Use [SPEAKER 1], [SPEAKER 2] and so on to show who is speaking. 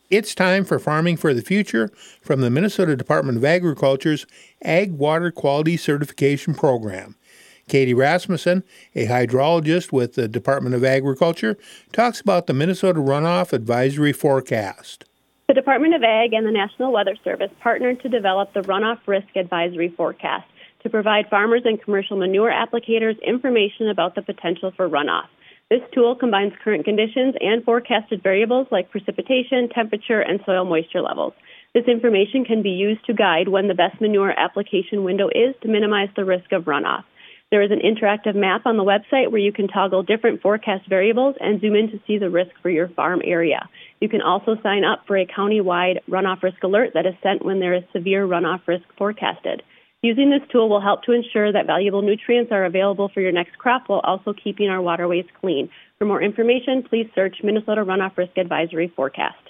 [SPEAKER 1] It's time for Farming for the Future from the Minnesota Department of Agriculture's Ag Water Quality Certification Program. Katie Rasmussen, a hydrologist with the Department of Agriculture, talks about the Minnesota Runoff Advisory Forecast.
[SPEAKER 2] The Department of Ag and the National Weather Service partnered to develop the Runoff Risk Advisory Forecast to provide farmers and commercial manure applicators information about the potential for runoff. This tool combines current conditions and forecasted variables like precipitation, temperature, and soil moisture levels. This information can be used to guide when the best manure application window is to minimize the risk of runoff. There is an interactive map on the website where you can toggle different forecast variables and zoom in to see the risk for your farm area. You can also sign up for a county-wide runoff risk alert that is sent when there is severe runoff risk forecasted. Using this tool will help to ensure that valuable nutrients are available for your next crop while also keeping our waterways clean. For more information, please search Minnesota Runoff Risk Advisory Forecast.